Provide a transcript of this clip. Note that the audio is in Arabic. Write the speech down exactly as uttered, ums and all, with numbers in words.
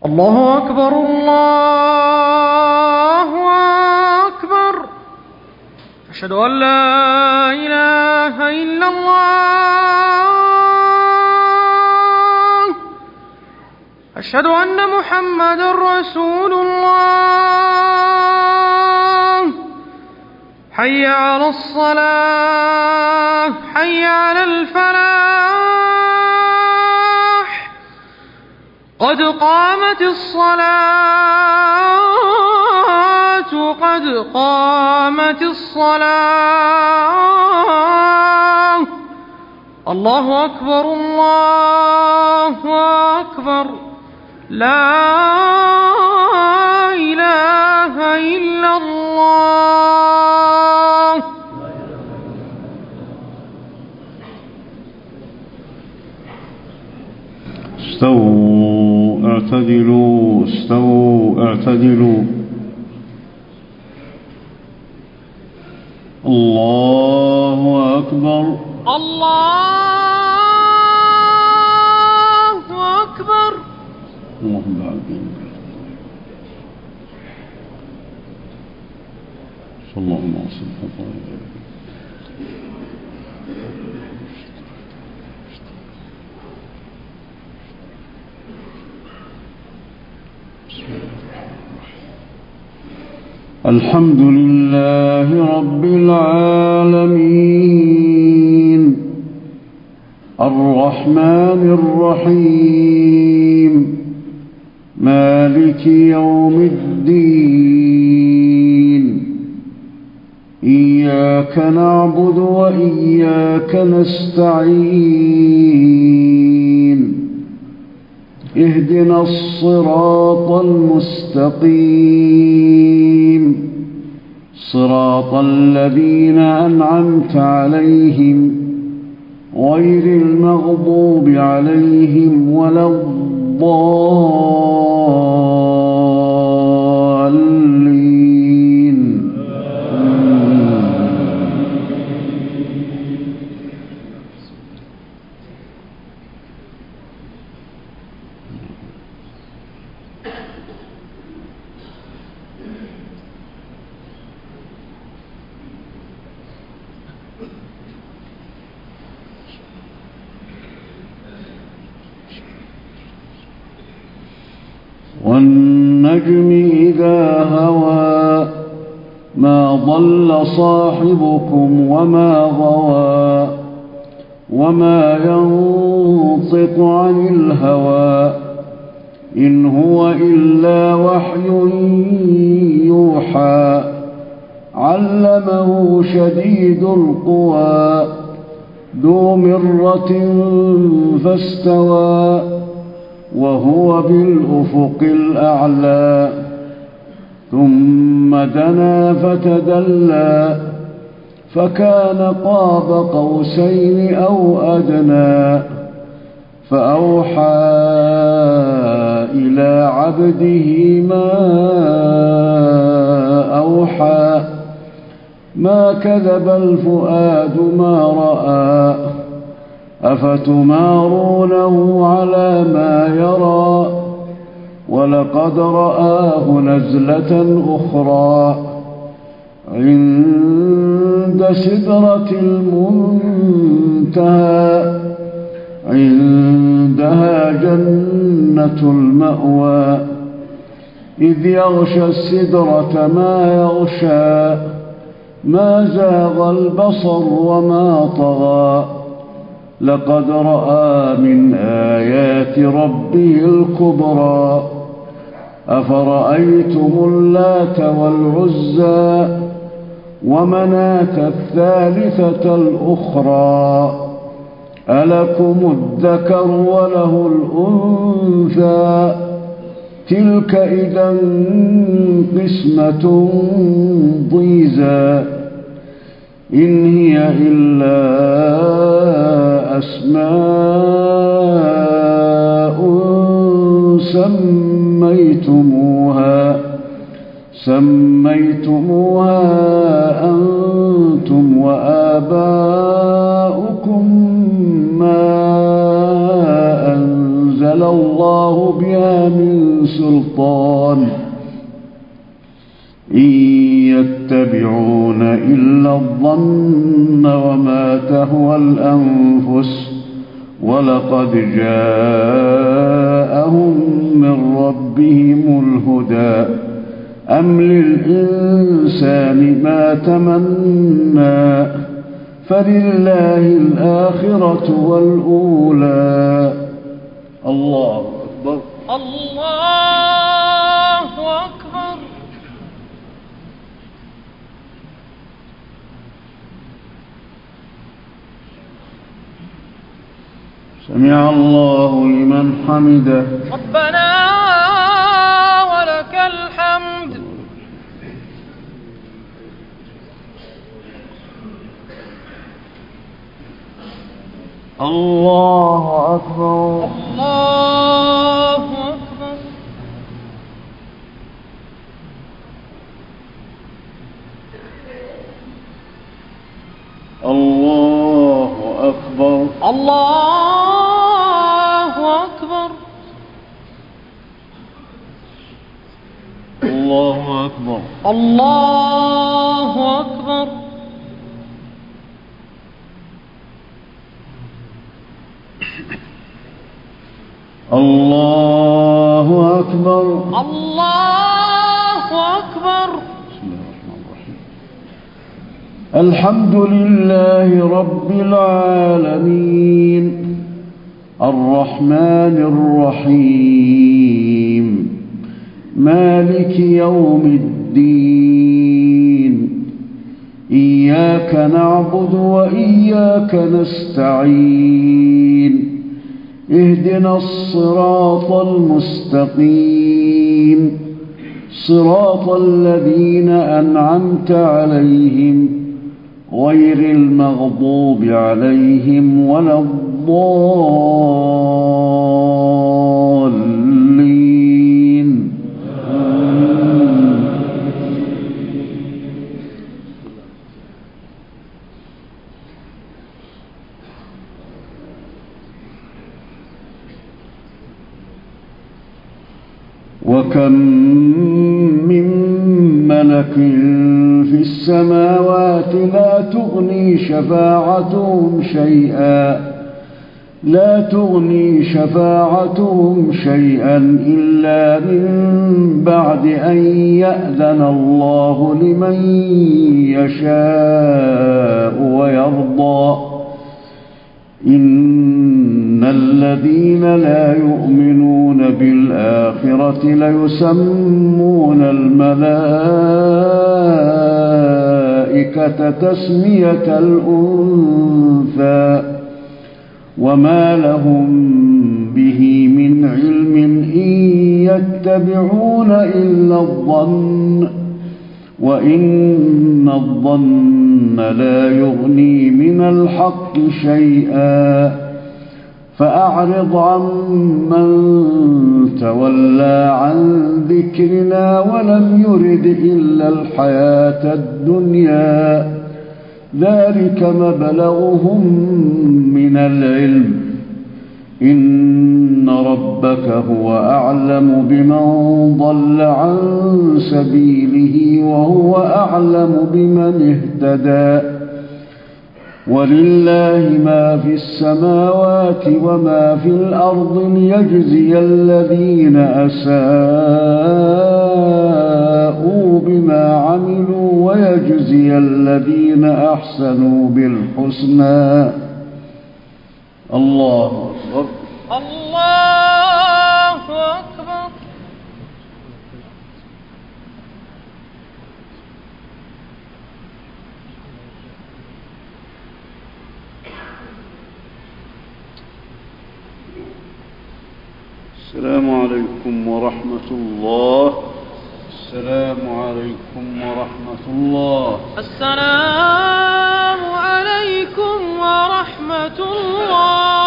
الله أكبر الله أكبر. أشهد أن لا إله إلا الله. أشهد أن محمدا رسول الله. حي على الصلاة حي على الفلاح. قد قامت الصلاة قد قامت الصلاة. الله أكبر الله أكبر. لا إله إلا الله. استووا اعتدلوا استووا اعتدلوا. الله أكبر الله أكبر. اللهم بارك صلى الله عليه وسلم. الحمد لله رب العالمين الرحمن الرحيم مالك يوم الدين. إياك نعبد وإياك نستعين. اهدنا الصراط المستقيم صراط الذين أنعمت عليهم غير المغضوب عليهم ولا الضالين. والنجم إذا هوى ما ضل صاحبكم وما غوى وما ينطق عن الهوى إن هو إلا وحي يوحى. علمه شديد القوى ذو مرة فاستوى وهو بالأفق الأعلى. ثم دنا فتدلى فكان قاب قوسين أو أدنى. فأوحى إلى عبده ما أوحى. ما كذب الفؤاد ما رأى. أفتمارونه على ما يرى. ولقد رآه نزلة أخرى عند سدرة المنتهى. عندها جنة المأوى. إذ يغشى السدرة ما يغشى. ما زاغ البصر وما طغى. لقد رأى من آيات ربه الكبرى. أفرأيتم اللات والعزى ومناة الثالثة الأخرى. ألكم الذكر وله الأنثى. تلك إذا قسمة ضيزى. إن هي إلا أسماء سميتموها سميتموها أنتم وآباؤكم ما أنزل الله بها من سلطان إن يتبعون إلا الظن وما تهوى الأنفس ولقد جاءهم من ربهم الهدى أم للإنسان ما تمنى فلله الآخرة والأولى. الله أكبر. الله أكبر. سمع الله لمن حمده. ربنا ولك الحمد. الله أكبر. الله أكبر. الله أكبر. الله أكبر. الله أكبر. الله أكبر. الله أكبر. الله أكبر. بسم الله الرحمن الرحيم. الحمد لله رب العالمين الرحمن الرحيم مالك يوم الدين إياك نعبد وإياك نستعين اهدنا الصراط المستقيم صراط الذين أنعمت عليهم غير المغضوب عليهم ولا الضالين. وكم من ملك في السماوات لا تغني شفاعتهم شيئا لا تغني شفاعتهم شيئا إلا من بعد أن يأذن الله لمن يشاء ويرضى إن الذين لا يؤمنون بالآخرة ليسمون الملائكة تسمية الأنثى وما لهم به من علم إن يتبعون إلا الظن وإن الظن لا يغني من الحق شيئا فأعرض عمن تولى عن ذكرنا ولم يرد إلا الحياة الدنيا ذلك مبلغهم من العلم إن ربك هو أعلم بمن ضل عن سبيله وهو أعلم بمن اهتدى ولله ما في السماوات وما في الأرض ليجزي الذين أساءوا بما عملوا ويجزي الذين أحسنوا بالحسنى. الله أكبر. الله أكبر. السلام عليكم ورحمة الله. السلام عليكم ورحمة الله. السلام عليكم ورحمة الله.